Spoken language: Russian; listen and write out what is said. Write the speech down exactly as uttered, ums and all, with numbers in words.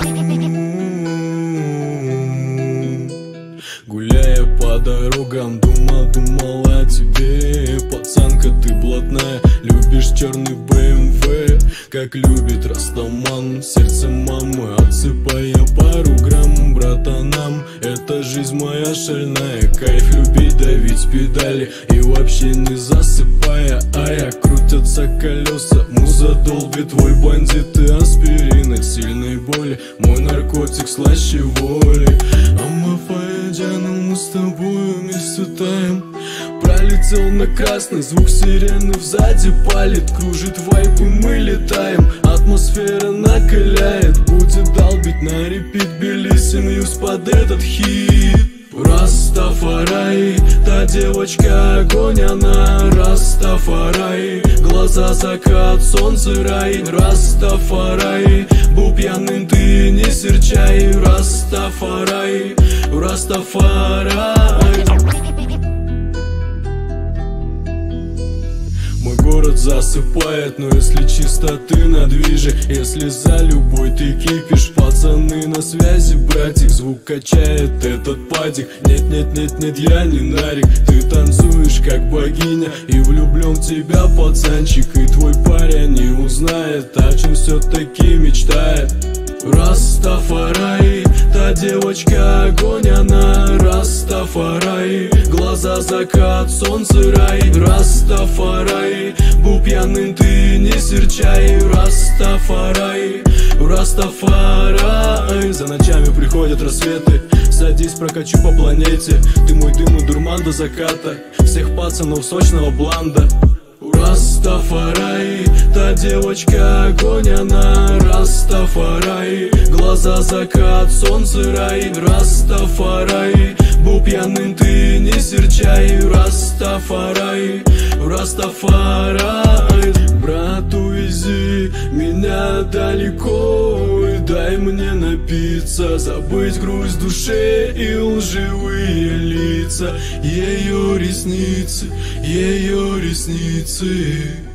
Гуляя по дорогам, думал, думал о тебе. Пацанка, ты блатная, любишь черный бэ эм вэ, как любит Растаман. Сердце мамы, отсыпая пару грамм братанам. Это жизнь моя шальная, кайф любить, давить педали и вообще не засыпая. А я крутятся колеса, муза долбит, твой бандит и аспирин от сильной боли. Мой наркотик слаще воли. Амафаэдяна, мы с тобой вместе таем. Пролетел на красный, звук сирены сзади палит. Кружит вайп и мы летаем, атмосфера накаляет. Будет долбить на репит Белиси Ньюс под этот хит. Растафарай, та девочка огонь, она Растафарай. Глаза закат, солнце рай. Растафарай, был пьяным, ты не серчай. Растафарай, Растафарай. Мой город засыпает, но если чистоты на движе, если за любой ты кипишь, пацаны на связи, братик. Звук качает этот падик. Нет, нет, нет, нет, я не нарик. Ты танцуешь как богиня, и влюблен в тебя пацанчик. И твой парень не узнает, о чем все-таки мечтает. Растафарай, та девочка огонь, она Растафарай. Глаза закат, солнце рай. Растафарай, был пьяным, ты не серчай. Растафарай, Растафарай. За ночами приходят рассветы, садись, прокачу по планете. Ты мой дым и дурман до заката, всех пацанов сочного бланда. Растафарай, та девочка огонь, она Растафарай. Глаза закат, солнце рай. Растафарай, был пьяным, ты не серчай. Растафарай, Растафарай. Брат, увези меня далеко и дай мне напиться, забыть грусть в душе и лживые лица. Ее ресницы, ее ресницы.